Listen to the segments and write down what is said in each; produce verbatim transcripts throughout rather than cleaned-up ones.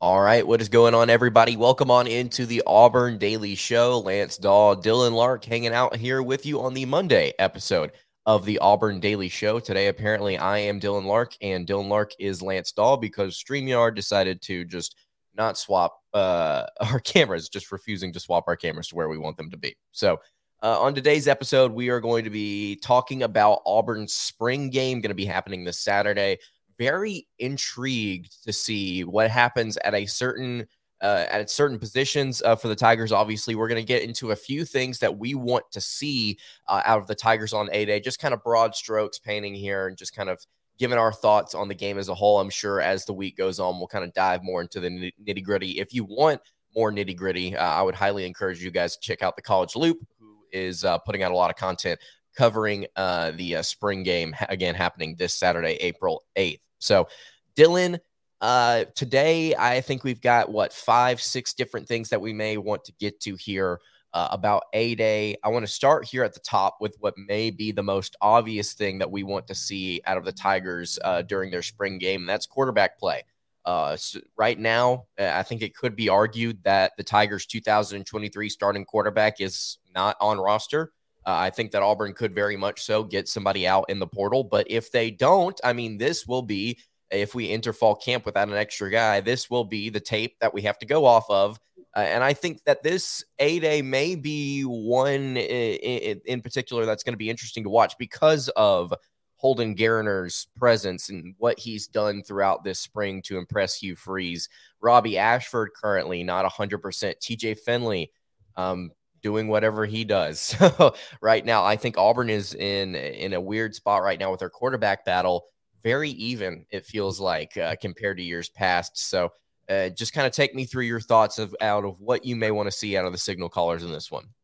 All right, what is going on, everybody? Welcome on into the Auburn Daily Show. Lance Daw, Dylan Lark hanging out here with you on the Monday episode of the Auburn Daily Show. Today, apparently, I am Dylan Lark, and Dylan Lark is Lance Daw because StreamYard decided to just not swap uh, our cameras, just refusing to swap our cameras to where we want them to be. So, uh, on today's episode, we are going to be talking about Auburn's spring game, going to be happening this Saturday. Very intrigued to see what happens at a certain uh, at certain positions uh, for the Tigers. Obviously, we're going to get into a few things that we want to see uh, out of the Tigers on A-Day, just kind of broad strokes painting here and just kind of giving our thoughts on the game as a whole. I'm sure as the week goes on, we'll kind of dive more into the nitty gritty. If you want more nitty gritty, uh, I would highly encourage you guys to check out the College Loop, who is uh, putting out a lot of content covering uh, the uh, spring game, again, happening this Saturday, April eighth. So, Dylan, uh, today I think we've got, what, five, six different things that we may want to get to here uh, about A-Day. I want to start here at the top with what may be the most obvious thing that we want to see out of the Tigers uh, during their spring game, and that's quarterback play. Uh, so right now, I think it could be argued that the Tigers' two thousand twenty-three starting quarterback is not on roster. Uh, I think that Auburn could very much so get somebody out in the portal. But if they don't, I mean, this will be, if we enter fall camp without an extra guy, this will be the tape that we have to go off of. Uh, and I think that this A-Day may be one in, in particular that's going to be interesting to watch because of Holden Geriner's presence and what he's done throughout this spring to impress Hugh Freeze. Robbie Ashford currently not one hundred percent. T J Finley, um, doing whatever he does. So right now, I think Auburn is in in a weird spot right now with their quarterback battle. Very even, it feels like, uh, compared to years past. So uh, just kind of take me through your thoughts of out of what you may want to see out of the signal callers in this one.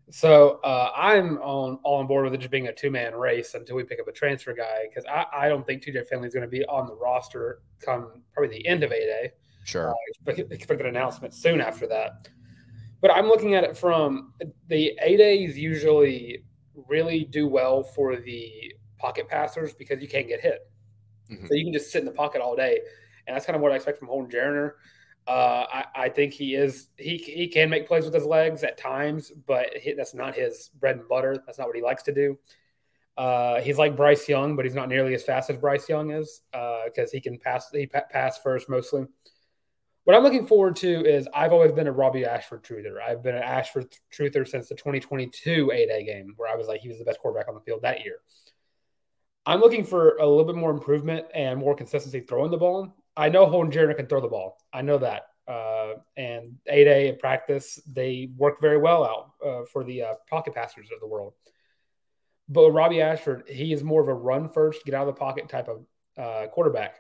So uh, I'm on all on board with it just being a two-man race until we pick up a transfer guy, because I, I don't think T J Finley is going to be on the roster come probably the end of A-Day. Sure. Uh, expect, expect an announcement soon after that. But I'm looking at it from the A-Days usually really do well for the pocket passers because you can't get hit. Mm-hmm. So you can just sit in the pocket all day. And that's kind of what I expect from Holden Geriner. Uh, I, I think he is he he can make plays with his legs at times, but he, that's not his bread and butter. That's not what he likes to do. Uh, he's like Bryce Young, but he's not nearly as fast as Bryce Young is because uh, he can pass he pass first mostly. What I'm looking forward to is I've always been a Robbie Ashford truther. I've been an Ashford truther since the twenty twenty-two A-Day game where I was like, he was the best quarterback on the field that year. I'm looking for a little bit more improvement and more consistency throwing the ball. I know Holden Geriner can throw the ball. I know that. Uh, and A-Day in practice, they work very well out uh, for the uh, pocket passers of the world. But Robbie Ashford, he is more of a run first, get out of the pocket type of uh, quarterback.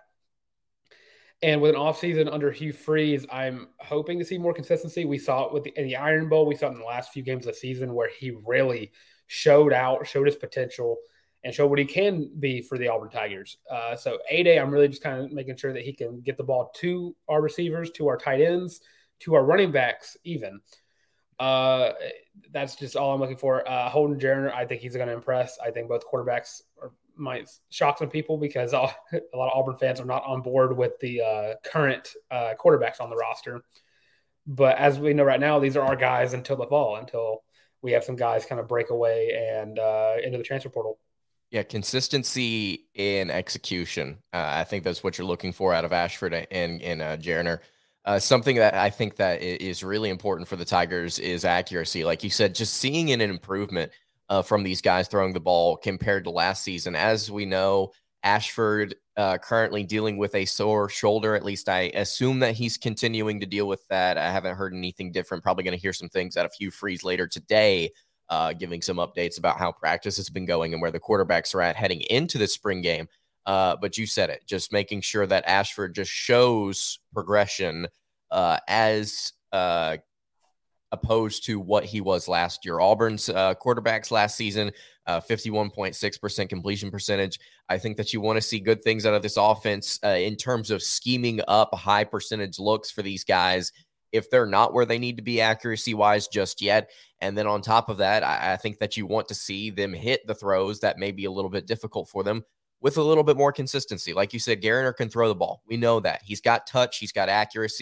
And with an offseason under Hugh Freeze, I'm hoping to see more consistency. We saw it with the, in the Iron Bowl. We saw it in the last few games of the season where he really showed out, showed his potential, and showed what he can be for the Auburn Tigers. Uh, so A-Day, I'm really just kind of making sure that he can get the ball to our receivers, to our tight ends, to our running backs even. Uh, that's just all I'm looking for. Uh, Holden Geriner, I think he's going to impress. I think both quarterbacks are might shock some people because all, a lot of Auburn fans are not on board with the uh, current uh, quarterbacks on the roster. But as we know right now, these are our guys until the fall, until we have some guys kind of break away and uh, into the transfer portal. Yeah, consistency in execution. Uh, I think that's what you're looking for out of Ashford and, and uh, Geriner. Uh, something that I think that is really important for the Tigers is accuracy. Like you said, just seeing an improvement Uh, from these guys throwing the ball compared to last season. As we know, Ashford uh, currently dealing with a sore shoulder. At least I assume that he's continuing to deal with that. I haven't heard anything different. Probably going to hear some things out of Hugh Freeze later today, uh, giving some updates about how practice has been going and where the quarterbacks are at heading into the spring game. Uh, but you said it, just making sure that Ashford just shows progression uh, as uh, opposed to what he was last year. Auburn's uh, quarterbacks last season, uh, fifty-one point six percent completion percentage. I think that you want to see good things out of this offense uh, in terms of scheming up high percentage looks for these guys if they're not where they need to be accuracy-wise just yet. And then on top of that, I, I think that you want to see them hit the throws that may be a little bit difficult for them with a little bit more consistency. Like you said, Geriner can throw the ball. We know that. He's got touch. He's got accuracy.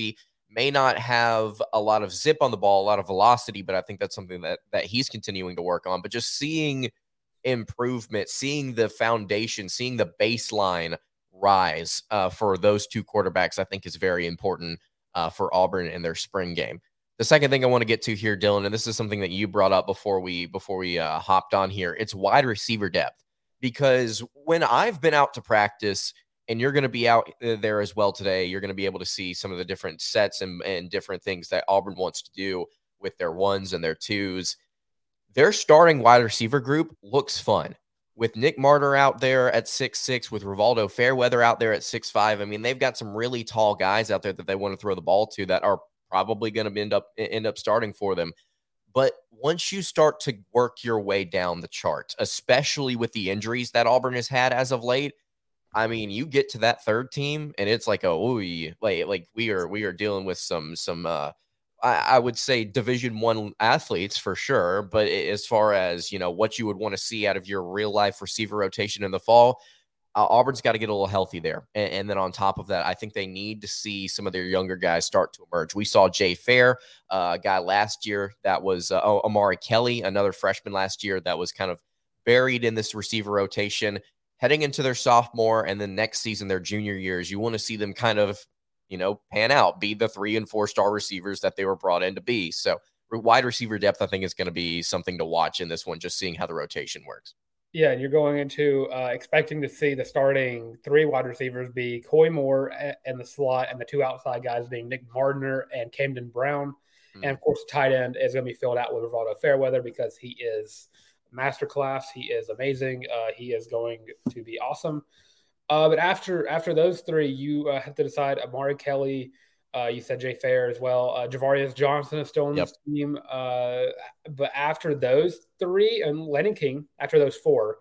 may not have a lot of zip on the ball, a lot of velocity, but I think that's something that that he's continuing to work on. But just seeing improvement, seeing the foundation, seeing the baseline rise uh, for those two quarterbacks, I think is very important uh, for Auburn in their spring game. The second thing I want to get to here, Dylan, and this is something that you brought up before we before we uh, hopped on here, it's wide receiver depth. Because when I've been out to practice, and you're going to be out there as well today, you're going to be able to see some of the different sets and, and different things that Auburn wants to do with their ones and their twos. Their starting wide receiver group looks fun. With Nick Marner out there at six six, with Rivaldo Fairweather out there at six five, I mean, they've got some really tall guys out there that they want to throw the ball to that are probably going to end up end up starting for them. But once you start to work your way down the chart, especially with the injuries that Auburn has had as of late, I mean, you get to that third team and it's like, oh, like, like we are we are dealing with some some uh, I, I would say Division One athletes for sure. But as far as, you know, what you would want to see out of your real life receiver rotation in the fall, Uh, Auburn's got to get a little healthy there. And, and then on top of that, I think they need to see some of their younger guys start to emerge. We saw Jay Fair, uh, a guy last year that was uh, oh, Amari Kelly, another freshman last year that was kind of buried in this receiver rotation. Heading into their sophomore and then next season, their junior years, you want to see them kind of, you know, pan out, be the three and four star receivers that they were brought in to be. So wide receiver depth, I think, is going to be something to watch in this one, just seeing how the rotation works. Yeah, and you're going into uh, expecting to see the starting three wide receivers be Coy Moore in the slot, and the two outside guys being Nick Mardner and Camden Brown. Mm. And, of course, the tight end is going to be filled out with Rivaldo Fairweather because he is masterclass. He is amazing. Uh, he is going to be awesome. Uh, but after after those three, you uh, have to decide Amari Kelly. Uh, you said Jay Fair as well. Uh, Javarius Johnson is still on yep. this team. Uh, but after those three, and Lennon King, after those four,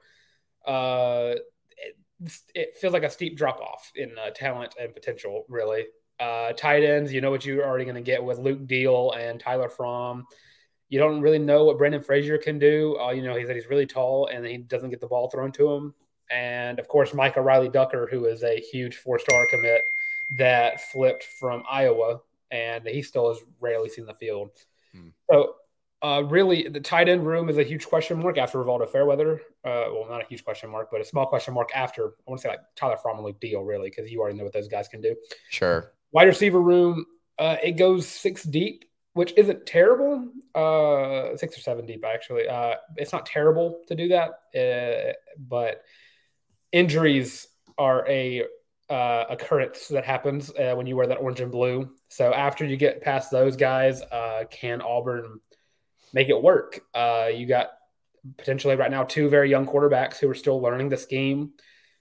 uh, it, it feels like a steep drop-off in uh, talent and potential, really. Uh, tight ends, you know what you're already going to get with Luke Deal and Tyler Fromm. You don't really know what Brendan Frazier can do. Uh, you know, he's, he's really tall, and he doesn't get the ball thrown to him. And, of course, Micah Riley Ducker, who is a huge four-star commit that flipped from Iowa, and he still has rarely seen the field. Hmm. So, uh, really, the tight end room is a huge question mark after Rivaldo Fairweather. Uh, well, not a huge question mark, but a small question mark after, I want to say like Tyler Fromm and Luke Deal, really, because you already know what those guys can do. Sure. Wide receiver room, uh, it goes six deep, which isn't terrible. Uh, six or seven deep, actually. Uh, it's not terrible to do that, uh, but injuries are a Uh, occurrence that happens uh, when you wear that orange and blue. So after you get past those guys, uh, can Auburn make it work? Uh, you got potentially right now two very young quarterbacks who are still learning the scheme.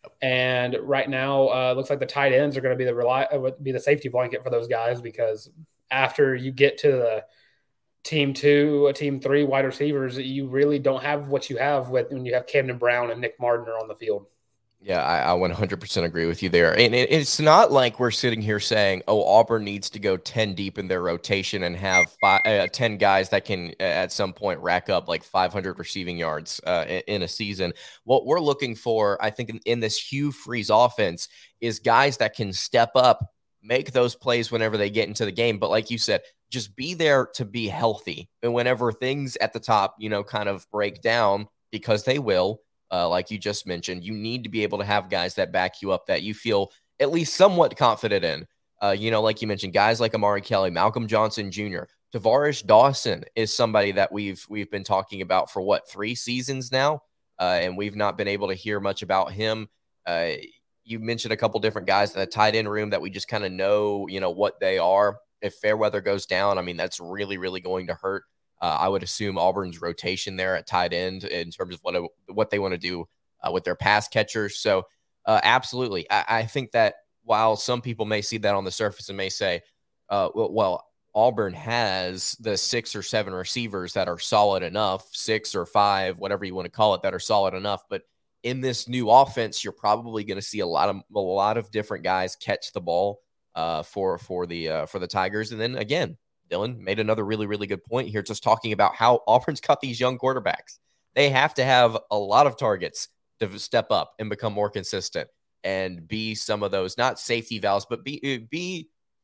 And right now, uh, looks like the tight ends are going to be the rely uh, be the safety blanket for those guys, because after you get to the team two, a team three wide receivers, you really don't have what you have with when you have Camden Brown and Nick Mardner on the field. Yeah, I, I one hundred percent agree with you there. And it, it's not like we're sitting here saying, oh, Auburn needs to go ten deep in their rotation and have five, uh, ten guys that can uh, at some point rack up like five hundred receiving yards uh, in, in a season. What we're looking for, I think, in, in this Hugh Freeze offense is guys that can step up, make those plays whenever they get into the game. But like you said, just be there to be healthy. And whenever things at the top, you know, kind of break down, because they will, Uh, like you just mentioned, you need to be able to have guys that back you up, that you feel at least somewhat confident in. Uh, you know, like you mentioned, guys like Amari Kelly, Malcolm Johnson Junior, Tavarish Dawson is somebody that we've we've been talking about for what, three seasons now, uh, and we've not been able to hear much about him. Uh, you mentioned a couple different guys in the tight end room that we just kind of know, you know, what they are. If Fairweather goes down, I mean, that's really, really going to hurt. Uh, I would assume Auburn's rotation there at tight end in terms of what what they want to do uh, with their pass catchers. So, uh, absolutely, I, I think that while some people may see that on the surface and may say, uh, well, well, Auburn has the six or seven receivers that are solid enough, six or five, whatever you want to call it, that are solid enough. But in this new offense, you're probably going to see a lot of a lot of different guys catch the ball uh, for for the uh, for the Tigers, and then again, Dylan made another really, really good point here, just talking about how Auburn's got these young quarterbacks. They have to have a lot of targets to step up and become more consistent and be some of those, not safety valves, but be, be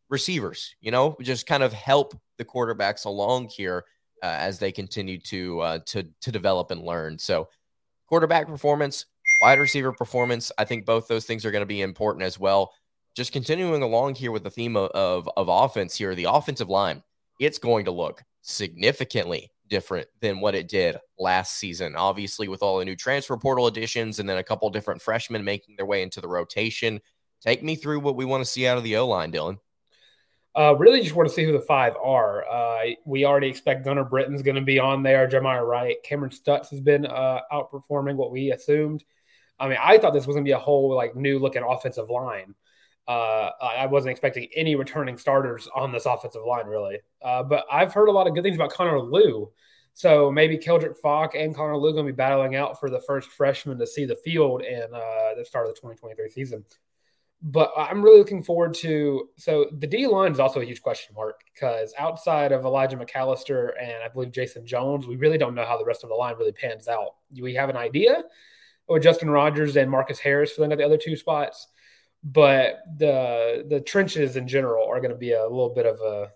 receivers, you know, just kind of help the quarterbacks along here uh, as they continue to uh, to to develop and learn. So quarterback performance, wide receiver performance, I think both those things are going to be important as well. Just continuing along here with the theme of, of, of offense here, the offensive line, it's going to look significantly different than what it did last season. Obviously, with all the new transfer portal additions and then a couple different freshmen making their way into the rotation. Take me through what we want to see out of the O-line, Dylan. Uh, really just want to see who the five are. Uh, we already expect Gunnar Britton's going to be on there. Jeremiah Wright. Cameron Stutz has been uh, outperforming what we assumed. I mean, I thought this was going to be a whole like new looking offensive line. Uh, I wasn't expecting any returning starters on this offensive line, really. Uh, but I've heard a lot of good things about Connor Lew. So maybe Keldrick Falk and Connor Lew going to be battling out for the first freshman to see the field in uh, the start of the twenty twenty-three season. But I'm really looking forward to – so the D line is also a huge question mark because outside of Elijah McAllister and I believe Jason Jones, we really don't know how the rest of the line really pans out. We have an idea with Justin Rogers and Marcus Harris filling out the other two spots, but the the trenches in general are going to be a little bit of a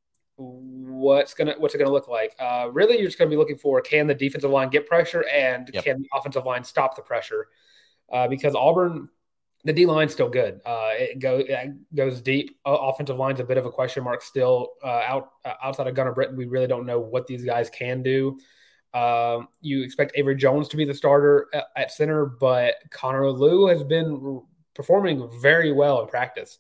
what's going to what's it going to look like. Uh, really, you're just going to be looking for can the defensive line get pressure and yep. can the offensive line stop the pressure? Uh, because Auburn – the D line's still good. Uh, it, go, it goes deep. Uh, offensive line's a bit of a question mark still. Uh, out uh, outside of Gunnar Britton, we really don't know what these guys can do. Um, you expect Avery Jones to be the starter at, at center, but Connor Lew has been performing very well in practice.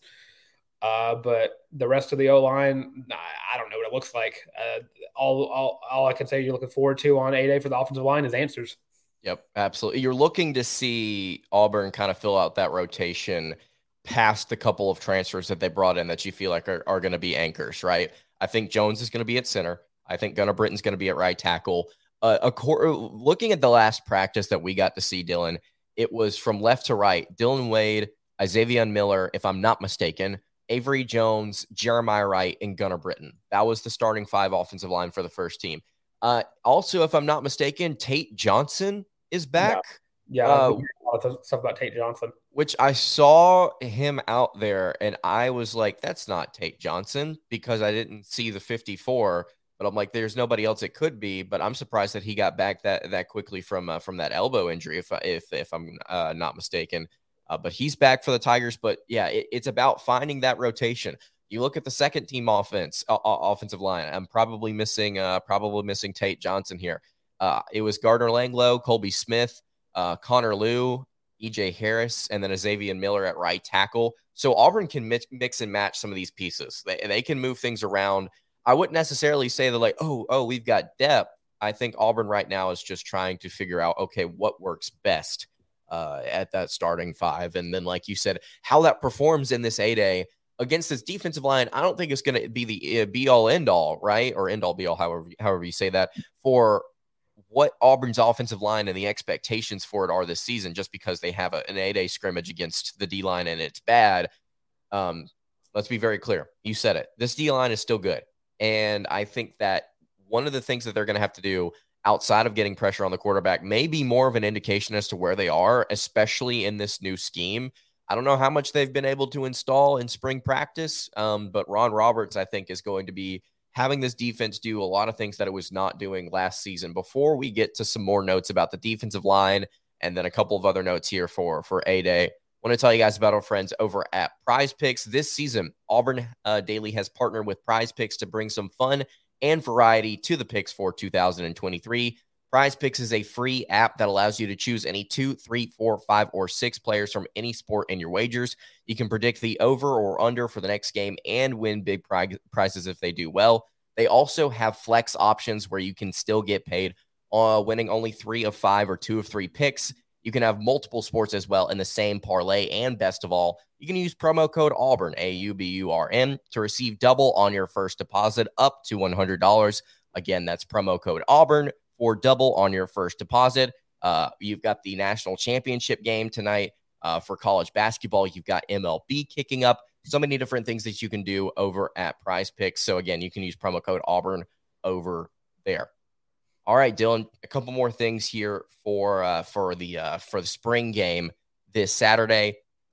Uh, but the rest of the O line, I don't know what it looks like. Uh, all, all all I can say you're looking forward to on A-Day for the offensive line is answers. Yep, absolutely. You're looking to see Auburn kind of fill out that rotation past the couple of transfers that they brought in that you feel like are, are going to be anchors, right? I think Jones is going to be at center. I think Gunnar Britton's going to be at right tackle. Uh, a cor- looking at the last practice that we got to see, Dylan, it was from left to right. Dylan Wade, Xavier Miller, if I'm not mistaken, Avery Jones, Jeremiah Wright, and Gunnar Britton. That was the starting five offensive line for the first team. Uh, also, if I'm not mistaken, Tate Johnson is back. Yeah, yeah uh, a lot of stuff about Tate Johnson. Which I saw him out there, and I was like, that's not Tate Johnson because I didn't see the fifty-four. But I'm like, there's nobody else it could be. But I'm surprised that he got back that that quickly from uh, from that elbow injury, if if if I'm uh, not mistaken. Uh, but he's back for the Tigers. But yeah, it, it's about finding that rotation. You look at the second team offense, uh, offensive line. I'm probably missing, uh, probably missing Tate Johnson here. Uh, it was Gardner Langlow, Colby Smith, uh, Connor Lew, E J Harris, and then Xavier Miller at right tackle. So Auburn can mix, mix and match some of these pieces. They, they can move things around. I wouldn't necessarily say that like, oh, oh, we've got depth. I think Auburn right now is just trying to figure out, okay, what works best uh, at that starting five. And then, like you said, how that performs in this A-Day against this defensive line, I don't think it's going to be the uh, be-all, end-all, right? Or end-all, be-all, however, however you say that, for what Auburn's offensive line and the expectations for it are this season, just because they have a, an A-Day scrimmage against the D-line and it's bad. Um, let's be very clear. You said it. This D-line is still good. And I think that one of the things that they're going to have to do outside of getting pressure on the quarterback may be more of an indication as to where they are, especially in this new scheme. I don't know how much they've been able to install in spring practice, um, but Ron Roberts, I think, is going to be having this defense do a lot of things that it was not doing last season. Before we get to some more notes about the defensive line and then a couple of other notes here for, for A-Day, I want to tell you guys about our friends over at Prize Picks. This season, Auburn uh, Daily has partnered with Prize Picks to bring some fun and variety to the picks for two thousand twenty-three. Prize Picks is a free app that allows you to choose any two, three, four, five, or six players from any sport in your wagers. You can predict the over or under for the next game and win big pri- prizes if they do well. They also have flex options where you can still get paid uh, winning only three of five or two of three picks. You can have multiple sports as well in the same parlay. And best of all, you can use promo code Auburn, A U B U R N, to receive double on your first deposit up to one hundred dollars. Again, that's promo code Auburn for double on your first deposit. Uh, you've got the national championship game tonight uh, for college basketball. You've got M L B kicking up. So many different things that you can do over at Prize Picks. So again, you can use promo code Auburn over there. All right, Dylan, a couple more things here for uh, for the uh, for the spring game this Saturday.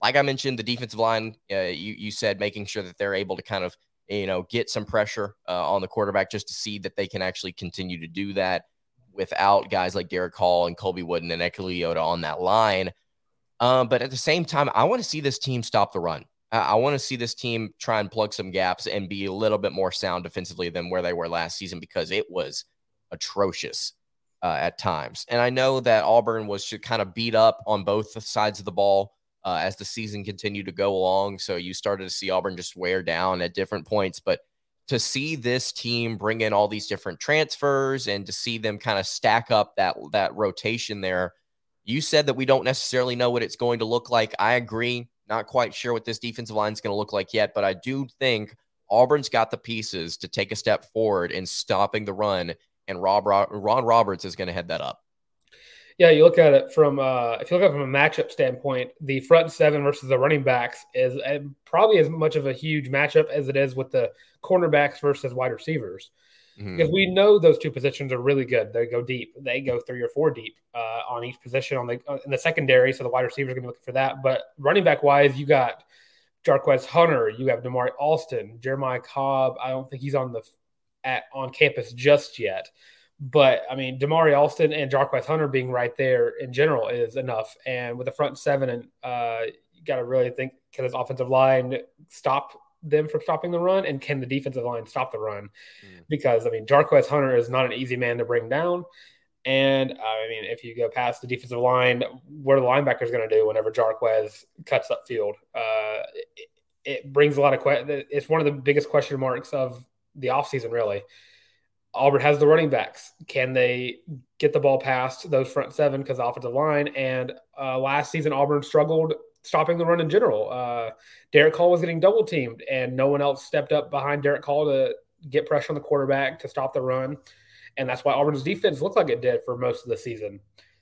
like I mentioned, the defensive line, uh, you, you said making sure that they're able to kind of, you know, get some pressure uh, on the quarterback just to see that they can actually continue to do that without guys like Derek Hall and Colby Wooden and Eike Leota on that line. Um, but at the same time, I want to see this team stop the run. I, I want to see this team try and plug some gaps and be a little bit more sound defensively than where they were last season, because it was atrocious uh, at times. And I know that Auburn was kind of beat up on both sides of the ball uh, as the season continued to go along. So you started to see Auburn just wear down at different points. But to see this team bring in all these different transfers and to see them kind of stack up that, that rotation there, you said that we don't necessarily know what it's going to look like. I agree. Not quite sure what this defensive line is going to look like yet, but I do think Auburn's got the pieces to take a step forward in stopping the run, and Rob, Ron Roberts is going to head that up. Yeah, you look at it from uh, if you look at it from a matchup standpoint, the front seven versus the running backs is probably as much of a huge matchup as it is with the cornerbacks versus wide receivers. Mm-hmm. Because we know those two positions are really good. They go deep. They go three or four deep uh, on each position on the in the secondary. So the wide receivers are going to be looking for that. But running back wise, you got Jarquez Hunter, you have Damari Alston, Jeremiah Cobb. I don't think he's on the at on campus just yet. But, I mean, Damari Alston and Jarquez Hunter being right there in general is enough. And with the front seven, and uh, you got to really think, can this offensive line stop them from stopping the run? And can the defensive line stop the run? Mm. Because, I mean, Jarquez Hunter is not an easy man to bring down. And, uh, I mean, if you go past the defensive line, what are the linebackers going to do whenever Jarquez cuts upfield? Uh, it, it brings a lot of questions. It's one of the biggest question marks of the offseason, really. Auburn has the running backs. Can they get the ball past those front seven because of the offensive line? And uh, last season, Auburn struggled stopping the run in general. Uh, Derek Hall was getting double teamed, and no one else stepped up behind Derek Hall to get pressure on the quarterback to stop the run. And that's why Auburn's defense looked like it did for most of the season.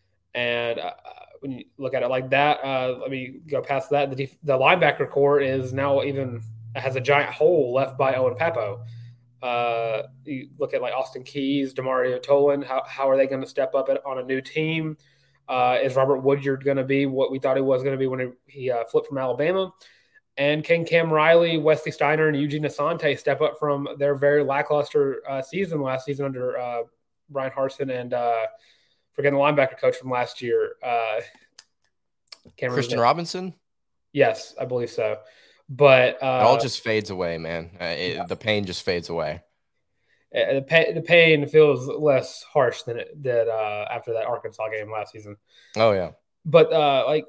And uh, when you look at it like that, uh, let me go past that. The, def- the linebacker core is now even has a giant hole left by Owen Papo. Uh, you look at like Austin Keys, Demario Tolan. How how are they going to step up at, on a new team? Uh, is Robert Woodyard going to be what we thought he was going to be when he, he uh, flipped from Alabama? And can Cam Riley, Wesley Steiner, and Eugene Asante step up from their very lackluster uh, season last season under uh, Brian Harsin and uh, forgetting the linebacker coach from last year, uh, Christian Robinson? Yes, I believe so. But uh, it all just fades away, man. Uh, it, yeah. The pain just fades away. Uh, the, pain, the pain feels less harsh than it did uh, after that Arkansas game last season. Oh, yeah. But, uh, like,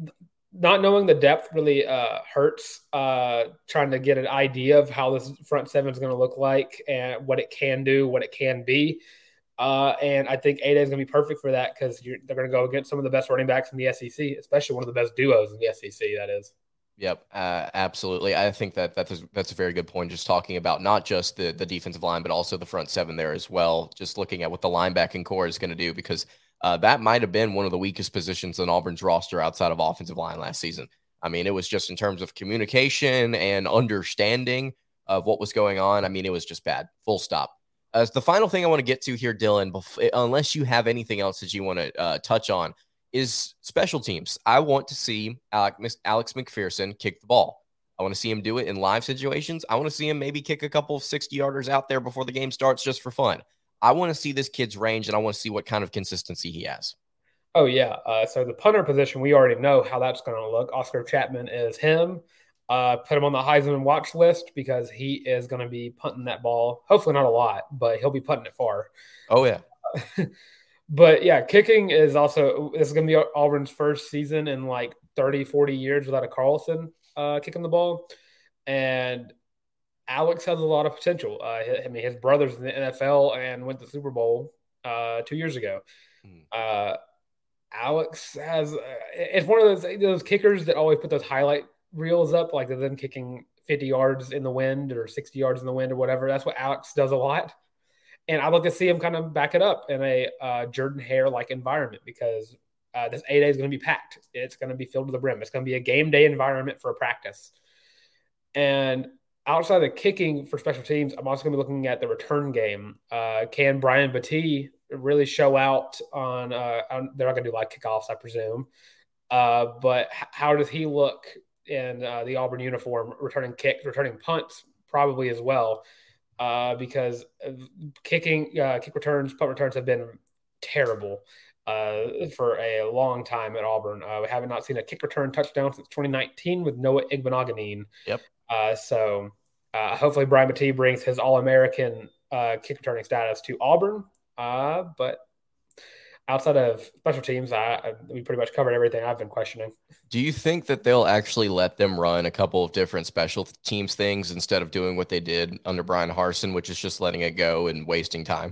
not knowing the depth really uh, hurts, uh, trying to get an idea of how this front seven is going to look like and what it can do, what it can be. Uh, and I think A-Day is going to be perfect for that because they're going to go against some of the best running backs in the S E C, especially one of the best duos in the S E C, that is. Yep, uh, absolutely. I think that that's, that's a very good point, just talking about not just the, the defensive line, but also the front seven there as well, just looking at what the linebacking core is going to do, because uh, that might have been one of the weakest positions in Auburn's roster outside of offensive line last season. I mean, it was just in terms of communication and understanding of what was going on. I mean, it was just bad, full stop. As uh, the final thing I want to get to here, Dylan, bef- unless you have anything else that you want to uh, touch on, is special teams. I want to see Alex, Alex McPherson kick the ball. I want to see him do it in live situations. I want to see him maybe kick a couple of sixty-yarders out there before the game starts just for fun. I want to see this kid's range, and I want to see what kind of consistency he has. Oh, yeah. Uh, so the punter position, we already know how that's going to look. Oscar Chapman is him. Uh, put him on the Heisman watch list because he is going to be punting that ball. Hopefully not a lot, but he'll be punting it far. Oh, yeah. But, yeah, kicking is also – this is going to be Auburn's first season in like thirty, forty years without a Carlson uh, kicking the ball. And Alex has a lot of potential. Uh, I mean, his brother's in the N F L and went to the Super Bowl uh, two years ago. Mm. Uh, Alex has uh, – it's one of those, those kickers that always put those highlight reels up, like they're then kicking fifty yards in the wind or sixty yards in the wind or whatever. That's what Alex does a lot. And I'd like to see him kind of back it up in a uh, Jordan Hare-like environment because uh, this A-Day is going to be packed. It's going to be filled to the brim. It's going to be a game day environment for a practice. And outside of the kicking for special teams, I'm also going to be looking at the return game. Uh, can Brian Battie really show out on, uh, on – they're not going to do like kickoffs, I presume. Uh, but how does he look in uh, the Auburn uniform, returning kicks, returning punts, probably as well, uh, because kicking, uh, kick returns, punt returns have been terrible uh, for a long time at Auburn. Uh, we haven't not seen a kick return touchdown since twenty nineteen with Noah Igbinoghene. Yep. Uh, so uh, hopefully Brian Battie brings his All-American uh, kick returning status to Auburn. Uh, but outside of special teams, I, I, we pretty much covered everything I've been questioning. Do you think that they'll actually let them run a couple of different special teams things instead of doing what they did under Brian Harsin, which is just letting it go and wasting time?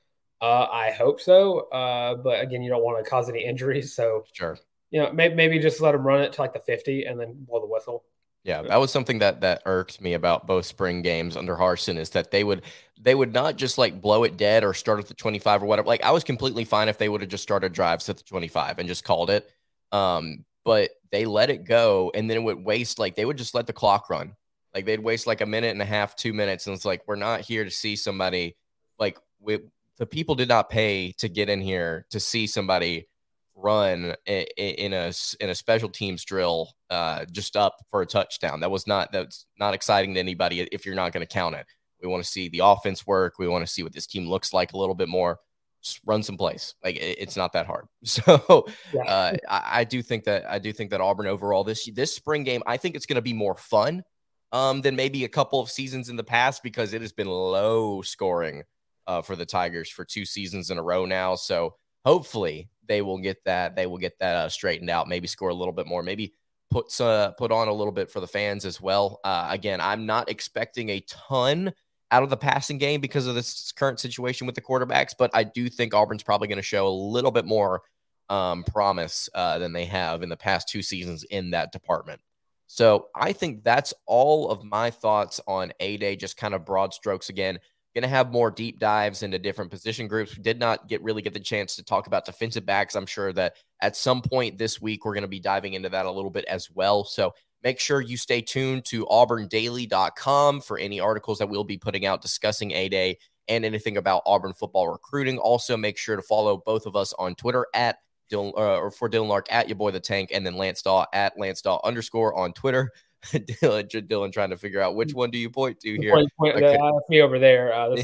Uh, I hope so. Uh, but again, you don't want to cause any injuries. So, sure. You know, maybe, maybe just let them run it to like the fifty and then blow the whistle. Yeah, that was something that that irked me about both spring games under Harsin is that they would they would not just like blow it dead or start at the twenty-five or whatever. Like I was completely fine if they would have just started drives at the twenty-five and just called it. Um, but they let it go and then it would waste like they would just let the clock run. Like they'd waste like a minute and a half, two minutes, and it's like we're not here to see somebody like we, the people did not pay to get in here to see somebody run in a in a special teams drill uh just up for a touchdown. That was not that's not exciting to anybody if you're not going to count it. We want to see the offense work. We want to see what this team looks like a little bit more. Just run some plays. Like it's not that hard. So yeah. uh I, I do think that I do think that Auburn overall this this spring game, I think it's going to be more fun um than maybe a couple of seasons in the past because it has been low scoring uh for the Tigers for two seasons in a row now. So hopefully they will get that. They will get that uh, straightened out. Maybe score a little bit more. Maybe put uh, put on a little bit for the fans as well. Uh, again, I'm not expecting a ton out of the passing game because of this current situation with the quarterbacks, but I do think Auburn's probably going to show a little bit more um, promise uh, than they have in the past two seasons in that department. So I think that's all of my thoughts on A-Day, just kind of broad strokes again. Going to have more deep dives into different position groups. We did not get really get the chance to talk about defensive backs. I'm sure that at some point this week, we're going to be diving into that a little bit as well. So make sure you stay tuned to auburn daily dot com for any articles that we'll be putting out discussing A-Day and anything about Auburn football recruiting. Also, make sure to follow both of us on Twitter at Dylan, uh, or for Dylan Lark at your boy the Tank, and then Lance Daw at Lance Daw underscore on Twitter. Dylan, Dylan trying to figure out which one do you point to here? Point, point, okay. uh, me over there. Uh,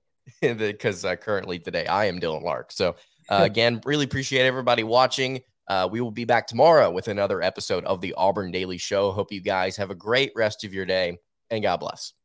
because uh, currently today I am Dylan Lark. So uh, again, really appreciate everybody watching. Uh, we will be back tomorrow with another episode of the Auburn Daily Show. Hope you guys have a great rest of your day and God bless.